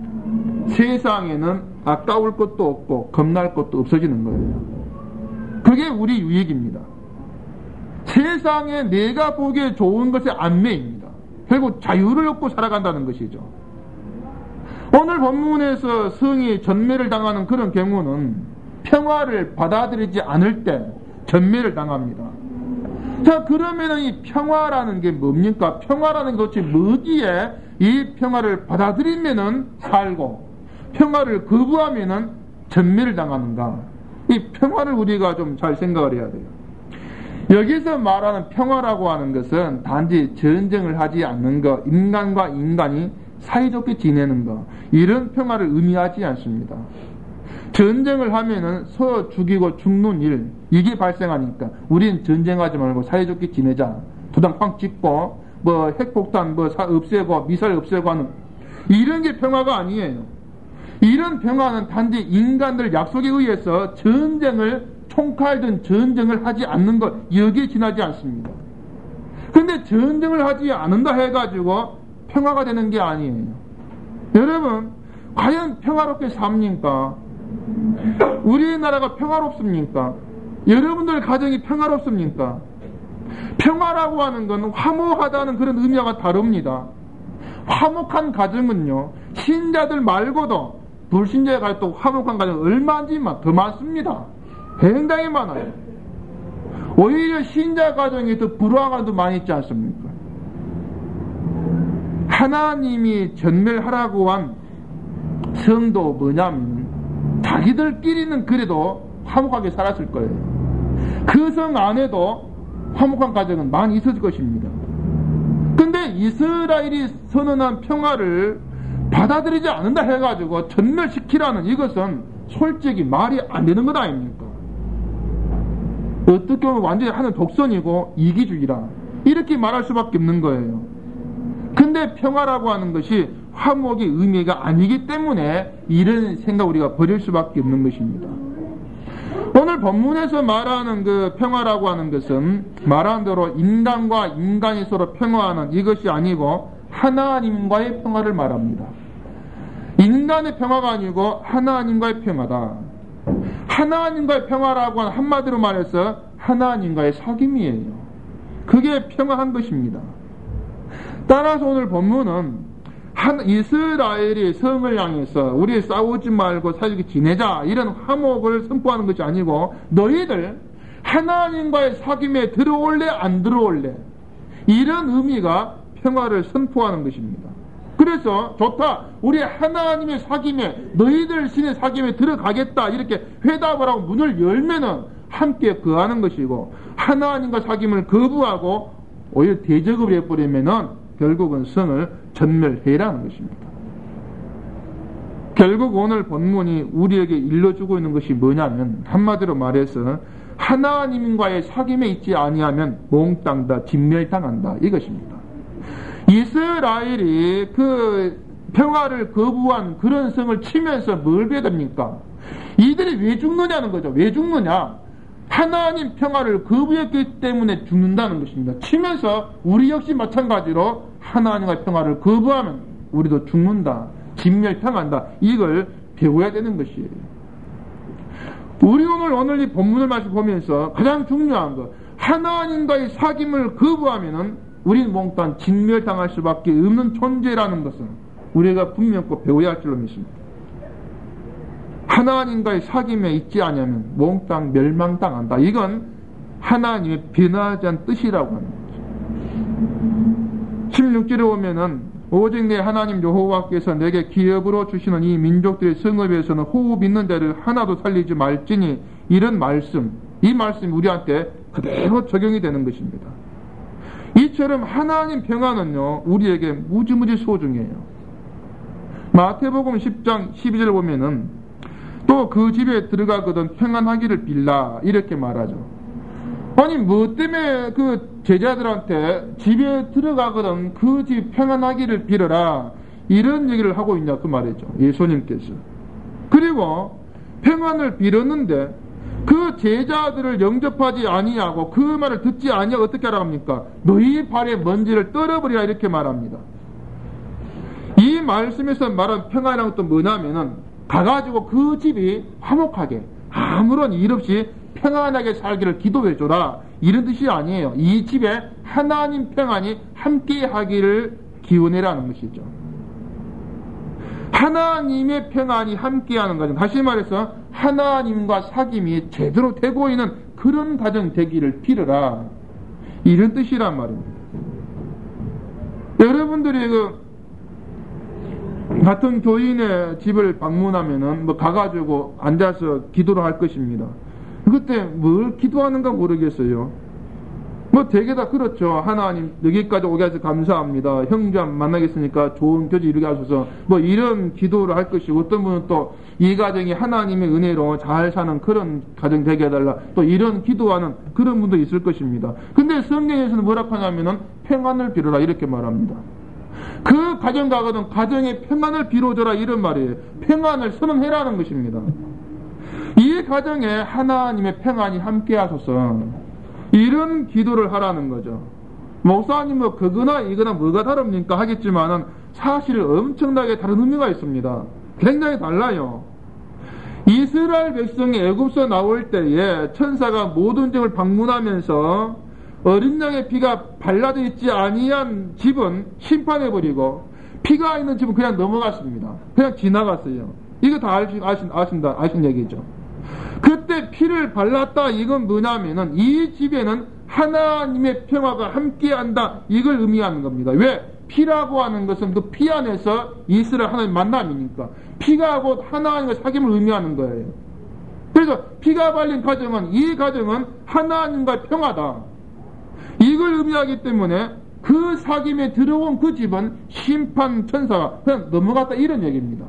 세상에는 아까울 것도 없고 겁날 것도 없어지는 거예요. 그게 우리 유익입니다. 세상에 내가 보기에 좋은 것의 안매입니다. 결국 자유를 얻고 살아간다는 것이죠. 오늘 본문에서 성이 전멸을 당하는 그런 경우는 평화를 받아들이지 않을 때 전멸을 당합니다. 자, 그러면 이 평화라는 게 뭡니까? 평화라는 게 도대체 뭐기에 이 평화를 받아들이면은 살고 평화를 거부하면은 전멸을 당하는가? 이 평화를 우리가 좀 잘 생각을 해야 돼요. 여기서 말하는 평화라고 하는 것은 단지 전쟁을 하지 않는 것, 인간과 인간이 사이좋게 지내는 것, 이런 평화를 의미하지 않습니다. 전쟁을 하면은 서로 죽이고 죽는 일, 이게 발생하니까 우린 전쟁하지 말고 사이좋게 지내자. 도당 팡 찍고 뭐 핵폭탄 뭐 없애고 미사일 없애고 하는 이런 게 평화가 아니에요. 이런 평화는 단지 인간들 약속에 의해서 총칼든 전쟁을 하지 않는 것, 여기에 지나지 않습니다. 근데 전쟁을 하지 않는다 해가지고 평화가 되는 게 아니에요. 여러분, 과연 평화롭게 삽니까? 우리나라가 평화롭습니까? 여러분들 가정이 평화롭습니까? 평화라고 하는 건 화목하다는 그런 의미와 다릅니다. 화목한 가정은요, 신자들 말고도 불신자의 가정도 화목한 가정 얼마인지 더 많습니다. 굉장히 많아요. 오히려 신자 가정이 더 불화한 가정도 많이 있지 않습니까? 하나님이 전멸하라고 한 성도 뭐냐면 자기들끼리는 그래도 화목하게 살았을 거예요. 그 성 안에도 화목한 가정은 많이 있었을 것입니다. 근데 이스라엘이 선언한 평화를 받아들이지 않는다 해가지고 전멸시키라는 이것은 솔직히 말이 안 되는 것 아닙니까? 어떻게 보면 완전히 하는 독선이고 이기주의라 이렇게 말할 수밖에 없는 거예요. 근데 평화라고 하는 것이 화목의 의미가 아니기 때문에 이런 생각 우리가 버릴 수밖에 없는 것입니다. 오늘 본문에서 말하는 그 평화라고 하는 것은 말한 대로 인간과 인간이 서로 평화하는 이것이 아니고 하나님과의 평화를 말합니다. 인간의 평화가 아니고 하나님과의 평화다. 하나님과의 평화라고 하는 한마디로 말해서 하나님과의 사귐이에요. 그게 평화한 것입니다. 따라서 오늘 본문은 이스라엘이 성을 향해서 우리 싸우지 말고 사이좋게 지내자 이런 화목을 선포하는 것이 아니고 너희들 하나님과의 사귐에 들어올래 안 들어올래 이런 의미가 평화를 선포하는 것입니다. 그래서 좋다 우리 하나님의 사귐에 너희들 신의 사귐에 들어가겠다 이렇게 회답을 하고 문을 열면은 함께 거하는 것이고 하나님과 사귐을 거부하고 오히려 대적을 해버리면은 결국은 성을 전멸해라는 것입니다. 결국 오늘 본문이 우리에게 일러주고 있는 것이 뭐냐면 한마디로 말해서 하나님과의 사귐에 있지 아니하면 몽땅 다 진멸당한다 이것입니다. 이스라엘이 그 평화를 거부한 그런 성을 치면서 뭘 배워야 됩니까? 이들이 왜 죽느냐는 거죠. 왜 죽느냐? 하나님 평화를 거부했기 때문에 죽는다는 것입니다. 치면서 우리 역시 마찬가지로 하나님의 평화를 거부하면 우리도 죽는다. 진멸당한다. 이걸 배워야 되는 것이에요. 우리 오늘 이 본문을 말씀 보면서 가장 중요한 것 하나님과의 사귐을 거부하면은 우리는 몽땅 진멸당할 수밖에 없는 존재라는 것은 우리가 분명 꼭 배워야 할 줄로 믿습니다. 하나님과의 사귐에 있지 않으면 몽땅 멸망당한다. 이건 하나님의 변하지 않은 뜻이라고 하는 거죠. 16절에 보면은 오직 내 하나님 여호와께서 내게 기업으로 주시는 이 민족들의 성읍에서는 호흡 있는 자를 하나도 살리지 말지니 이런 말씀, 이 말씀이 우리한테 그대로 적용이 되는 것입니다. 이처럼 하나님 평화는요 우리에게 무지무지 소중해요. 마태복음 10장 12절 보면은 또 그 집에 들어가거든 평안하기를 빌라 이렇게 말하죠. 아니 뭐 때문에 그 제자들한테 집에 들어가거든 그 집 평안하기를 빌어라 이런 얘기를 하고 있냐 그 말이죠. 예수님께서. 그리고 평안을 빌었는데 그 제자들을 영접하지 아니하고 그 말을 듣지 아니하고 어떻게 하라 합니까? 너희 발의 먼지를 떨어버리라 이렇게 말합니다. 이 말씀에서 말한 평안이란 것도 뭐냐면은 가가지고 그 집이 화목하게 아무런 일 없이 평안하게 살기를 기도해줘라 이런 뜻이 아니에요. 이 집에 하나님 평안이 함께 하기를 기원해라는 것이죠. 하나님의 평안이 함께하는 가정, 다시 말해서 하나님과 사귐이 제대로 되고 있는 그런 가정 되기를 빌어라, 이런 뜻이란 말입니다. 여러분들이 같은 교인의 집을 방문하면은 가가지고 앉아서 기도를 할 것입니다. 그때 뭘 기도하는가 모르겠어요. 되게 다 그렇죠. 하나님 여기까지 오게 해서 감사합니다. 형제 만나겠으니까 좋은 교제 이루게 하셔서 이런 기도를 할 것이고, 어떤 분은 또 이 가정이 하나님의 은혜로 잘 사는 그런 가정 되게 해달라, 또 이런 기도하는 그런 분도 있을 것입니다. 근데 성경에서는 뭐라고 하냐면은 평안을 빌어라 이렇게 말합니다. 그 가정 가거든 가정의 평안을 빌어줘라 이런 말이에요. 평안을 선언해라는 것입니다. 이 가정에 하나님의 평안이 함께 하소서, 이런 기도를 하라는 거죠. 목사님 그거나 이거나 뭐가 다릅니까 하겠지만은 사실 엄청나게 다른 의미가 있습니다. 굉장히 달라요. 이스라엘 백성이 애굽에서 나올 때에 천사가 모든 집을 방문하면서 어린 양의 피가 발라져 있지 아니한 집은 심판해버리고, 피가 있는 집은 그냥 넘어갔습니다. 그냥 지나갔어요. 이거 다 아신 얘기죠. 그때 피를 발랐다, 이건 뭐냐면은 이 집에는 하나님의 평화가 함께한다, 이걸 의미하는 겁니다. 왜? 피라고 하는 것은 그 피 안에서 이스라엘 하나님 만남이니까 피가 곧 하나님과 사귐을 의미하는 거예요. 그래서 피가 발린 가정은, 이 가정은 하나님과 평화다, 이걸 의미하기 때문에 그 사귐에 들어온 그 집은 심판 천사가 그냥 넘어갔다, 이런 얘기입니다.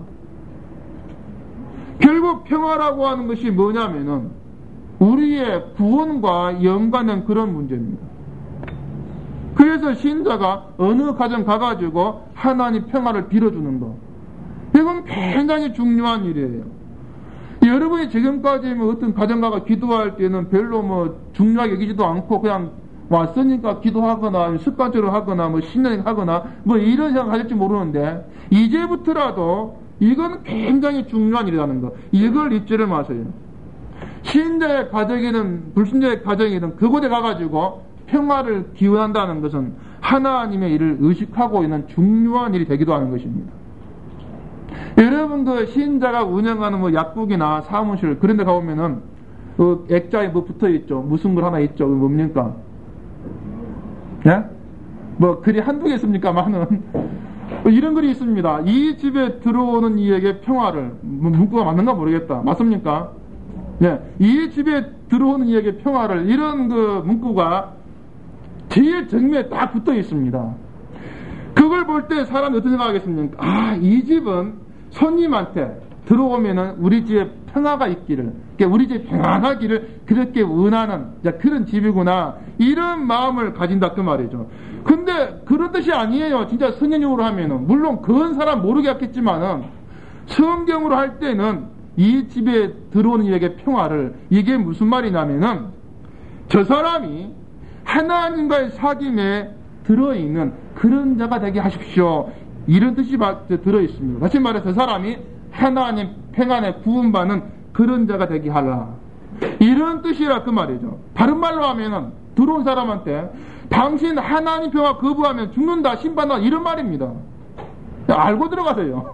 결국 평화라고 하는 것이 뭐냐면은 우리의 구원과 연관된 그런 문제입니다. 그래서 신자가 어느 가정 가가지고 하나님 평화를 빌어주는 것, 이건 굉장히 중요한 일이에요. 여러분이 지금까지 어떤 가정 가가 기도할 때는 별로 중요하게 여기지도 않고 그냥 왔으니까 기도하거나 습관적으로 하거나 신앙 하거나 이런 생각 하실지 모르는데, 이제부터라도 이건 굉장히 중요한 일이라는 거, 이걸 잊지를 마세요. 신자의 가정이든 불신자의 가정이든 그곳에 가가지고 평화를 기원한다는 것은 하나님의 일을 의식하고 있는 중요한 일이 되기도 하는 것입니다. 여러분 신자가 운영하는 약국이나 사무실 그런 데 가보면은 액자에 붙어있죠. 무슨 글 하나 있죠. 뭡니까? 예? 글이 한두 개 있습니까? 많은 이런 글이 있습니다. 이 집에 들어오는 이에게 평화를, 문구가 맞는가 모르겠다. 맞습니까? 예. 이 집에 들어오는 이에게 평화를, 이런 문구가 제일 정면에 딱 붙어 있습니다. 그걸 볼 때 사람이 어떻게 생각하겠습니까? 이 집은 손님한테 들어오면은 우리 집에 평화가 있기를, 우리 집에 평안하기를 그렇게 원하는 그런 집이구나, 이런 마음을 가진다 그 말이죠. 근데 그런 뜻이 아니에요. 진짜 성경적으로 하면은, 물론 그건 사람 모르게 했겠지만은 성경으로 할 때는 이 집에 들어오는 이에게 평화를, 이게 무슨 말이냐면은 저 사람이 하나님과의 사귐에 들어있는 그런 자가 되게 하십시오, 이런 뜻이 들어있습니다. 다시 말해서 저 사람이 하나님 평안에 구원받는 그런 자가 되게 하라, 이런 뜻이라 그 말이죠. 다른 말로 하면은 들어온 사람한테 당신 하나님 평화 거부하면 죽는다, 심판한다, 이런 말입니다. 알고 들어가세요.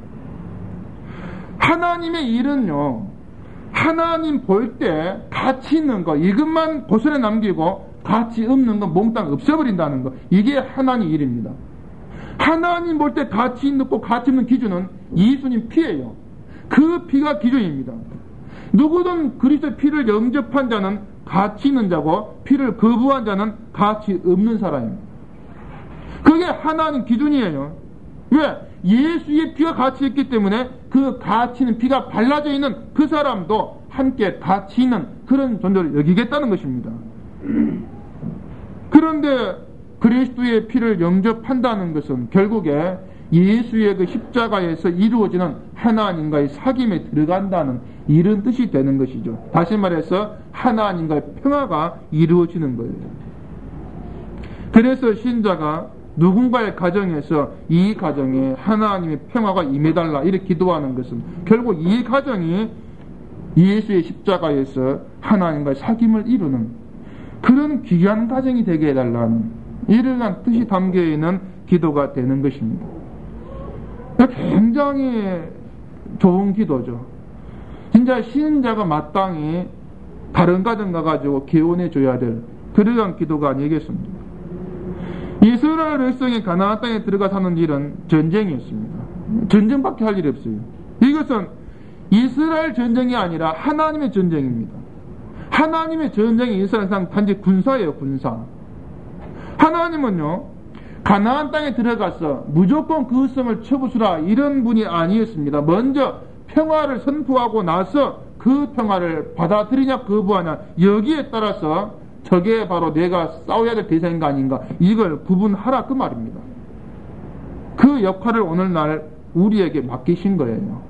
하나님의 일은요, 하나님 볼 때 가치 있는 거 이것만 고스란히 남기고 가치 없는 거 몽땅 없애버린다는 거, 이게 하나님 일입니다. 하나님 볼 때 가치 있고 가치 없는 기준은 예수님 피예요. 그 피가 기준입니다. 누구든 그리스도의 피를 영접한 자는 가치 있는 자고, 피를 거부한 자는 가치 없는 사람입니다. 그게 하나님 기준이에요. 왜? 예수의 피가 가치 있기 때문에 그 가치 있는 피가 발라져 있는 그 사람도 함께 가치 있는 그런 존재를 여기겠다는 것입니다. 그런데 그리스도의 피를 영접한다는 것은 결국에 예수의 그 십자가에서 이루어지는 하나님과의 사귐에 들어간다는 이런 뜻이 되는 것이죠. 다시 말해서 하나님과의 평화가 이루어지는 거예요. 그래서 신자가 누군가의 가정에서 이 가정에 하나님의 평화가 임해달라 이렇게 기도하는 것은 결국 이 가정이 예수의 십자가에서 하나님과의 사귐을 이루는 그런 귀한 가정이 되게 해달라는 이러한 뜻이 담겨있는 기도가 되는 것입니다. 굉장히 좋은 기도죠. 진짜 신자가 마땅히 다른 가정 가가지고 개원해 줘야 될 그러한 기도가 아니겠습니까? 이스라엘 백성이 가나안 땅에 들어가 사는 일은 전쟁이었습니다. 전쟁밖에 할 일이 없어요. 이것은 이스라엘 전쟁이 아니라 하나님의 전쟁입니다. 하나님의 전쟁이 이스라엘 땅 단지 군사예요, 군사. 하나님은요, 가나안 땅에 들어가서 무조건 그 성을 쳐부수라 이런 분이 아니었습니다. 먼저 평화를 선포하고 나서 그 평화를 받아들이냐 거부하냐 여기에 따라서 저게 바로 내가 싸워야 될 대상인가 아닌가 이걸 구분하라 그 말입니다. 그 역할을 오늘날 우리에게 맡기신 거예요.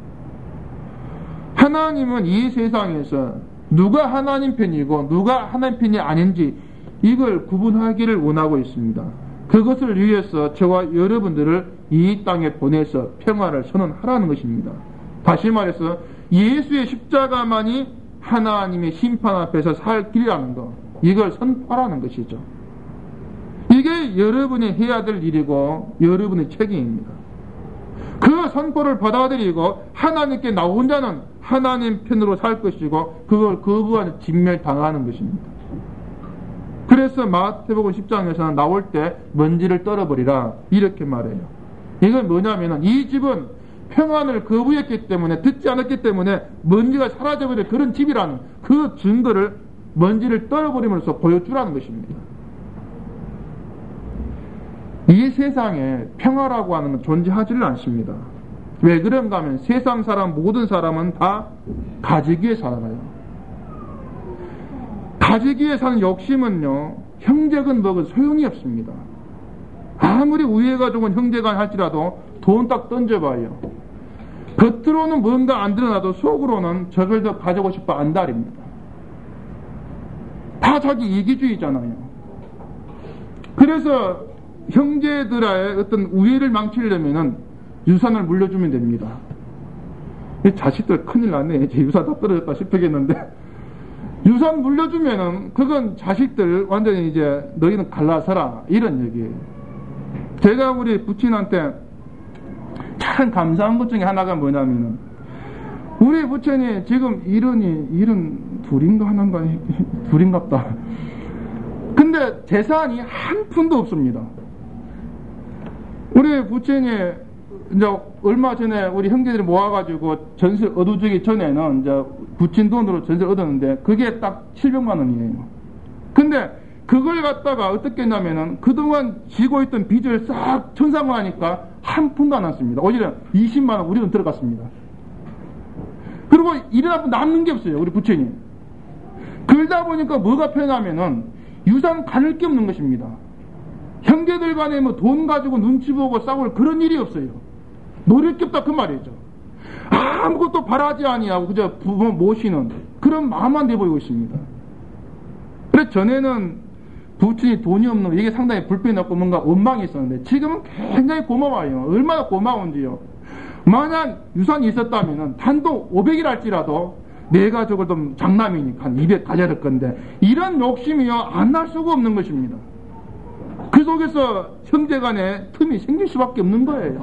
하나님은 이 세상에서 누가 하나님 편이고 누가 하나님 편이 아닌지 이걸 구분하기를 원하고 있습니다. 그것을 위해서 저와 여러분들을 이 땅에 보내서 평화를 선언하라는 것입니다. 다시 말해서 예수의 십자가만이 하나님의 심판 앞에서 살 길이라는 것, 이걸 선포하라는 것이죠. 이게 여러분이 해야 될 일이고 여러분의 책임입니다. 그 선포를 받아들이고 하나님께 나 혼자는 하나님 편으로 살 것이고 그걸 거부하는 진멸당하는 것입니다. 그래서 마태복음 10장에서는 나올 때 먼지를 떨어버리라 이렇게 말해요. 이건 뭐냐면 이 집은 평안을 거부했기 때문에 듣지 않았기 때문에 먼지가 사라져버릴 그런 집이라는 그 증거를 먼지를 떨어버림으로써 보여주라는 것입니다. 이 세상에 평화라고 하는 건 존재하지를 않습니다. 왜 그런가 하면 세상 사람 모든 사람은 다 가지기 위해 살아요. 가지기 위해 사는 욕심은요 형제건 뭐건 소용이 없습니다. 아무리 우애가 좋은 형제간 할지라도 돈 딱 던져봐요. 겉으로는 뭔가 안 드러나도 속으로는 저걸 더 가지고 싶어 안달입니다. 다 자기 이기주의잖아요. 그래서 형제들의 어떤 우애를 망치려면은 유산을 물려주면 됩니다. 자식들 큰일 났네. 제 유산 다 떨어졌다 싶겠는데 유산 물려주면은 그건 자식들 완전히 이제 너희는 갈라서라 이런 얘기예요. 제가 우리 부친한테 참 감사한 것 중에 하나가 뭐냐면은 우리 부친이 지금 72인가 하나인가 둘인갑다. 근데 재산이 한 푼도 없습니다. 우리 부친이 이제 얼마 전에 우리 형제들이 모아가지고 전세를 얻어주기 전에는 이제 부친 돈으로 전세를 얻었는데 그게 딱 700만 원이에요. 근데 그걸 갖다가 어떻게 했냐면은 그동안 지고 있던 빚을 싹 천상화하니까 한 푼도 안 났습니다. 오히려 20만 원 우리 돈 들어갔습니다. 그리고 일어나고 남는 게 없어요. 우리 부친이. 그러다 보니까 뭐가 편하면은 유산 가릴 게 없는 것입니다. 형제들 간에 뭐 돈 가지고 눈치 보고 싸울 그런 일이 없어요. 노릴 게 없다 그 말이죠. 아무것도 바라지 아니하고 그저 부모 모시는 그런 마음만 돼 보이고 있습니다. 그래서 전에는 부친이 돈이 없는 이게 상당히 불편이 났고 뭔가 원망이 있었는데 지금은 굉장히 고마워요. 얼마나 고마운지요. 만약 유산이 있었다면은 단돈 500일 할지라도 내가 저걸 좀 장남이니까 한 200 가져갈 건데 이런 욕심이요 안 날 수가 없는 것입니다. 그 속에서 형제간에 틈이 생길 수밖에 없는 거예요.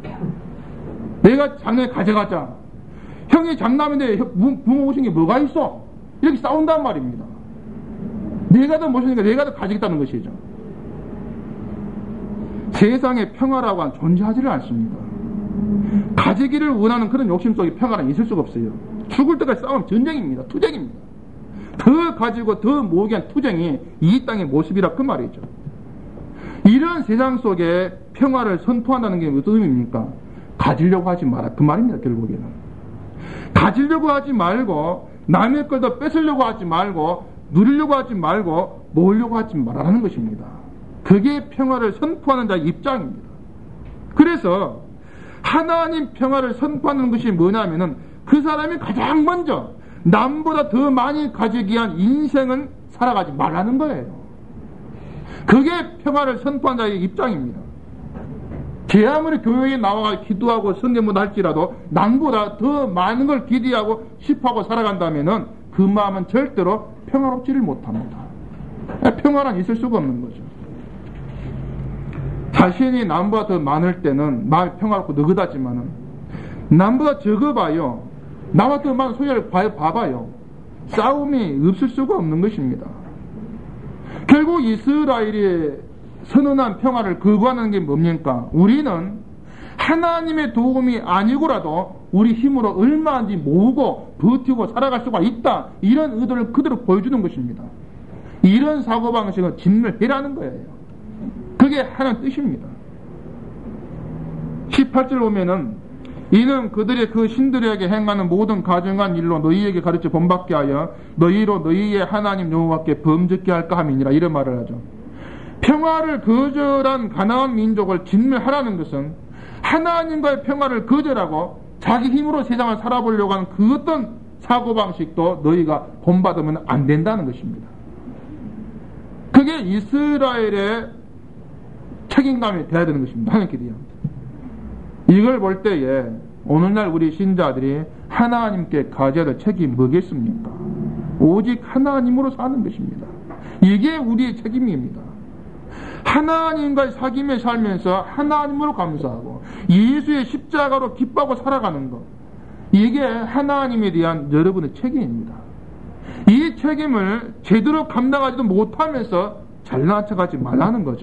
내가 장남에 가져가자. 형이 장남인데 부모 오신 게 뭐가 있어? 이렇게 싸운단 말입니다. 내가 더 모시니까 내가 더 가지겠다는 것이죠. 세상에 평화라고 한 존재하지를 않습니다. 가지기를 원하는 그런 욕심 속에 평화는 있을 수가 없어요. 죽을 때까지 싸우면 전쟁입니다. 투쟁입니다. 더 가지고 더 모으기 위한 투쟁이 이 땅의 모습이라 그 말이죠. 이런 세상 속에 평화를 선포한다는 게 무슨 의미입니까? 가지려고 하지 마라 그 말입니다. 결국에는 가지려고 하지 말고 남의 걸 더 뺏으려고 하지 말고 누리려고 하지 말고 모으려고 하지 말라는 것입니다. 그게 평화를 선포하는 자의 입장입니다. 그래서 하나님 평화를 선포하는 것이 뭐냐면은 그 사람이 가장 먼저 남보다 더 많이 가지기 위한 인생을 살아가지 말라는 거예요. 그게 평화를 선포한 자의 입장입니다. 제 아무리 교회에 나와 기도하고 성경보다 할지라도 남보다 더 많은 걸 기대하고 싶어하고 살아간다면은 그 마음은 절대로 평화롭지를 못합니다. 평화는 있을 수가 없는 거죠. 자신이 남보다 더 많을 때는 마음이 평화롭고 느긋하지만은 남보다 적어봐요. 나와 더 많은 소유를 봐봐요. 싸움이 없을 수가 없는 것입니다. 결국 이스라엘이 선언한 평화를 거부하는 게 뭡니까? 우리는 하나님의 도움이 아니고라도 우리 힘으로 얼마든지 모으고 버티고 살아갈 수가 있다. 이런 의도를 그대로 보여주는 것입니다. 이런 사고방식은 진멸해라는 거예요. 그게 하나의 뜻입니다. 18절 보면은 이는 그들의 그 신들에게 행하는 모든 가증한 일로 너희에게 가르쳐 본받게 하여 너희로 너희의 하나님 여호와께 범죄케 할까 함이니라. 이런 말을 하죠. 평화를 거절한 가나안 민족을 진멸하라는 것은 하나님과의 평화를 거절하고 자기 힘으로 세상을 살아보려고 하는 그 어떤 사고방식도 너희가 본받으면 안 된다는 것입니다. 그게 이스라엘의 책임감이 돼야 되는 것입니다. 하나님께 대한. 이걸 볼 때에 오늘날 우리 신자들이 하나님께 가져야 될 책임이 뭐겠습니까? 오직 하나님으로 사는 것입니다. 이게 우리의 책임입니다. 하나님과의 사귐에 살면서 하나님으로 감사하고 예수의 십자가로 기뻐하고 살아가는 것, 이게 하나님에 대한 여러분의 책임입니다. 이 책임을 제대로 감당하지도 못하면서 잘난 척하지 말라는 거죠.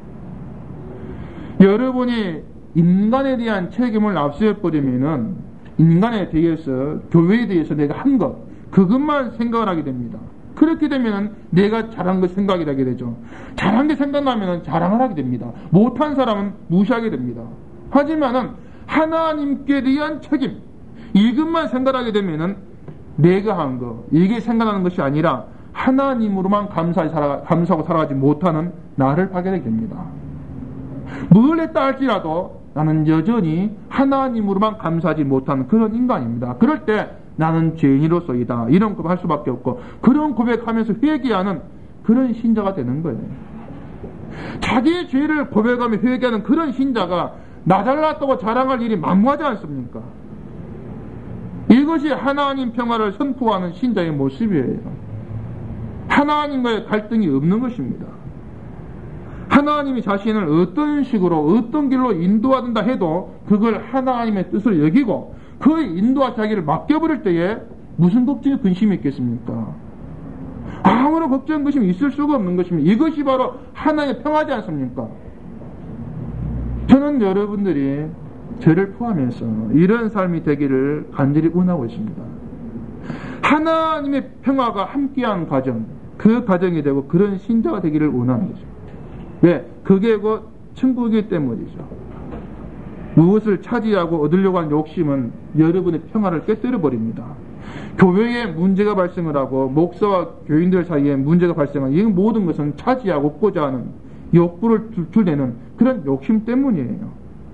여러분이 인간에 대한 책임을 앞세워버리면은 인간에 대해서, 교회에 대해서 내가 한 것, 그것만 생각을 하게 됩니다. 그렇게 되면 내가 잘한 것 생각이 나게 되죠. 잘한 게 생각나면 자랑을 하게 됩니다. 못한 사람은 무시하게 됩니다. 하지만은 하나님께 대한 책임, 이것만 생각하게 되면은 내가 한 것, 이게 생각나는 것이 아니라 하나님으로만 감사하고 살아가지 못하는 나를 발견하게 됩니다. 뭘 했다 할지라도 나는 여전히 하나님으로만 감사하지 못하는 그런 인간입니다. 그럴 때 나는 죄인으로서이다, 이런 고백할 수밖에 없고, 그런 고백하면서 회개하는 그런 신자가 되는 거예요. 자기의 죄를 고백하며 회개하는 그런 신자가 나 잘났다고 자랑할 일이 만무하지 않습니까? 이것이 하나님 평화를 선포하는 신자의 모습이에요. 하나님과의 갈등이 없는 것입니다. 하나님이 자신을 어떤 식으로 어떤 길로 인도하든다 해도 그걸 하나님의 뜻을 여기고 그 인도와 자기를 맡겨버릴 때에 무슨 걱정이 근심이 있겠습니까? 아무런 걱정 근심이 있을 수가 없는 것입니다. 이것이 바로 하나님의 평화지 않습니까? 저는 여러분들이 저를 포함해서 이런 삶이 되기를 간절히 원하고 있습니다. 하나님의 평화가 함께한 가정, 그 가정이 되고 그런 신자가 되기를 원하는 거죠. 왜? 그게 곧 천국이기 때문이죠. 무엇을 차지하고 얻으려고 하는 욕심은 여러분의 평화를 깨뜨려 버립니다. 교회에 문제가 발생을 하고 목사와 교인들 사이에 문제가 발생하는 이 모든 것은 차지하고 얻고자 하는 욕구를 줄내는 그런 욕심 때문이에요.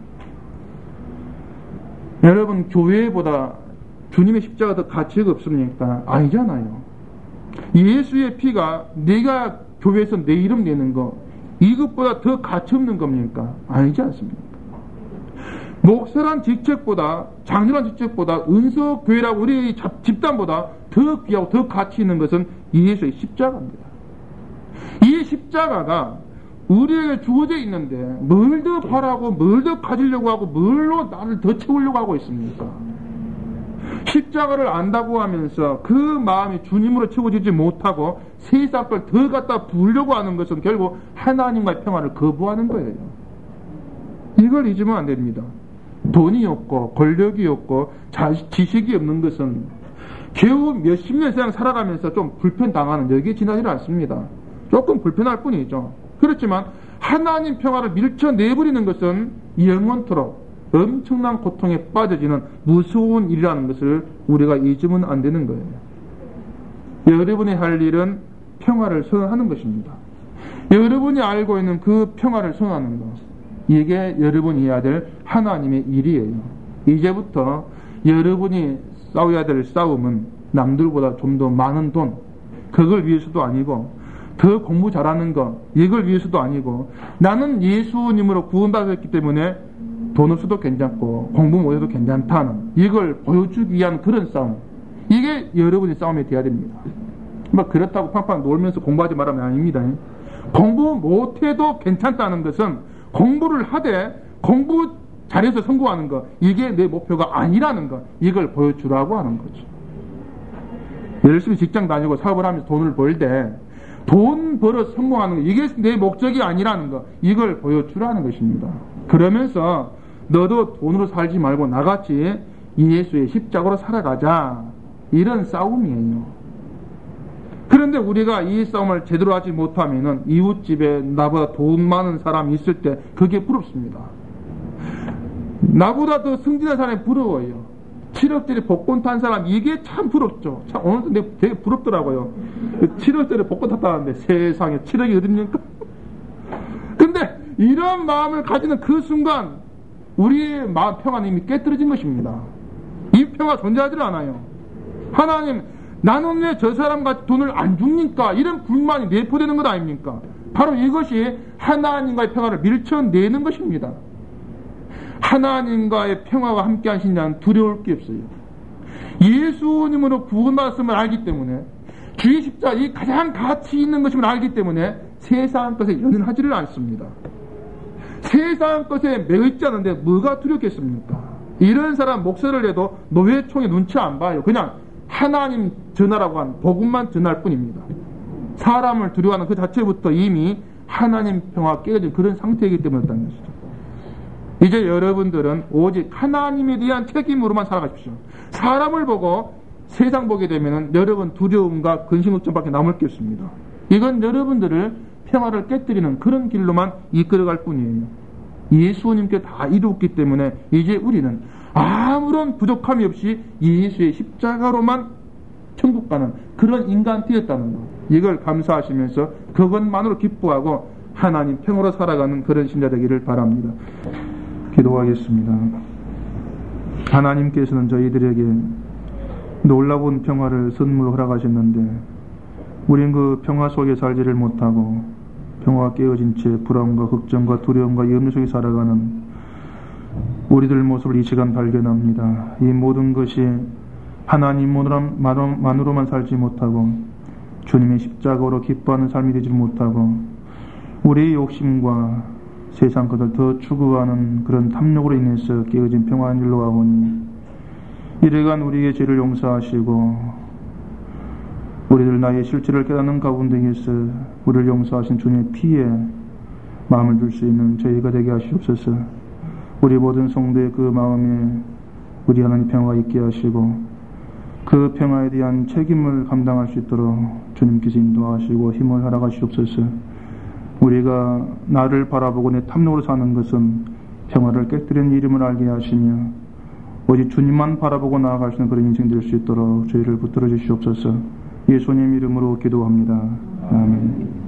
여러분, 교회보다 주님의 십자가 더 가치가 없습니까? 아니잖아요. 예수의 피가 내가 교회에서 내 이름 내는 거, 이것보다 더 가치 없는 겁니까? 아니지 않습니까? 목사란 직책보다, 장로란 직책보다, 은석교회라고 우리 집단보다 더 귀하고 더 가치 있는 것은 예수의 십자가입니다. 이 십자가가 우리에게 주어져 있는데 뭘 더 바라고 뭘 더 가지려고 하고 뭘로 나를 더 채우려고 하고 있습니까? 십자가를 안다고 하면서 그 마음이 주님으로 채워지지 못하고 세상 걸 더 갖다 부으려고 하는 것은 결국 하나님과의 평화를 거부하는 거예요. 이걸 잊으면 안 됩니다. 돈이 없고 권력이 없고 지식이 없는 것은 겨우 몇십 년 세상 살아가면서 좀 불편당하는, 여기에 지나지는 않습니다. 조금 불편할 뿐이죠. 그렇지만 하나님 평화를 밀쳐내버리는 것은 영원토록 엄청난 고통에 빠져지는 무서운 일이라는 것을 우리가 잊으면 안 되는 거예요. 여러분이 할 일은 평화를 선언하는 것입니다. 여러분이 알고 있는 그 평화를 선언하는 것, 이게 여러분이 해야 될 하나님의 일이에요. 이제부터 여러분이 싸워야 될 싸움은 남들보다 좀 더 많은 돈, 그걸 위해서도 아니고 더 공부 잘하는 것, 이걸 위해서도 아니고 나는 예수님으로 구원받았기 때문에 돈 없어도 괜찮고 공부 못해도 괜찮다는 이걸 보여주기 위한 그런 싸움, 이게 여러분의 싸움이 되어야 됩니다. 뭐 그렇다고 팡팡 놀면서 공부하지 말라면 아닙니다. 공부 못해도 괜찮다는 것은 공부를 하되 공부 잘해서 성공하는 것, 이게 내 목표가 아니라는 것, 이걸 보여주라고 하는 거죠. 열심히 직장 다니고 사업을 하면서 돈을 벌 때 돈 벌어 성공하는 것, 이게 내 목적이 아니라는 것, 이걸 보여주라는 것입니다. 그러면서 너도 돈으로 살지 말고 나같이 예수의 십자가로 살아가자, 이런 싸움이에요. 그런데 우리가 이 싸움을 제대로 하지 못하면은 이웃집에 나보다 돈 많은 사람이 있을 때 그게 부럽습니다. 나보다 더 승진한 사람이 부러워요. 7억짜리 복권 탄 사람, 이게 참 부럽죠. 참 오늘도 내가 되게 부럽더라고요. 7억짜리 복권 탔다는데 세상에 7억이 어딥니까? 근데 이런 마음을 가지는 그 순간 우리의 마음 평안이 이미 깨뜨려진 것입니다. 이 평화 존재하지 않아요. 하나님, 나는 왜 저 사람과 돈을 안 줍니까? 이런 불만이 내포되는 것 아닙니까? 바로 이것이 하나님과의 평화를 밀쳐내는 것입니다. 하나님과의 평화와 함께 하신 자는 두려울 게 없어요. 예수님으로 구원받았음을 알기 때문에, 주의 십자가 이 가장 가치 있는 것임을 알기 때문에 세상 것에 연연하지를 않습니다. 세상 것에 매여있지 않은데 뭐가 두렵겠습니까? 이런 사람 목소리를 내도 노예총에 눈치 안 봐요. 그냥 하나님 전하라고 한 복음만 전할 뿐입니다. 사람을 두려워하는 그 자체부터 이미 하나님 평화가 깨어진 그런 상태이기 때문이었다는 것이죠. 이제 여러분들은 오직 하나님에 대한 책임으로만 살아가십시오. 사람을 보고 세상 보게 되면 여러분 두려움과 근심 걱정밖에 남을 게 없습니다. 이건 여러분들을 평화를 깨뜨리는 그런 길로만 이끌어갈 뿐이에요. 예수님께 다 이루었기 때문에 이제 우리는 아무런 부족함이 없이 예수의 십자가로만 천국 가는 그런 인간 되었다는 것, 이걸 감사하시면서 그것만으로 기뻐하고 하나님 평으로 살아가는 그런 신자 되기를 바랍니다. 기도하겠습니다. 하나님께서는 저희들에게 놀라운 평화를 선물로 허락하셨는데 우린 그 평화 속에 살지를 못하고 평화가 깨어진 채 불안과 걱정과 두려움과 염려 속에 살아가는 우리들 모습을 이 시간 발견합니다. 이 모든 것이 하나님만으로만 살지 못하고 주님의 십자가로 기뻐하는 삶이 되지 못하고 우리의 욕심과 세상 것을 더 추구하는 그런 탐욕으로 인해서 깨어진 평화한 일로 가오니 이래간 우리의 죄를 용서하시고 우리들 나의 실체를 깨닫는 가운데에서 우리를 용서하신 주님의 피에 마음을 줄 수 있는 저희가 되게 하시옵소서. 우리 모든 성도의 그 마음에 우리 하나님 평화가 있게 하시고 그 평화에 대한 책임을 감당할 수 있도록 주님께서 인도하시고 힘을 허락하시옵소서. 우리가 나를 바라보고 내 탐욕으로 사는 것은 평화를 깨뜨리는 일임을 알게 하시며 오직 주님만 바라보고 나아갈 수 있는 그런 인생 될 수 있도록 저희를 붙들어 주시옵소서. 예수님 이름으로 기도합니다. 아멘.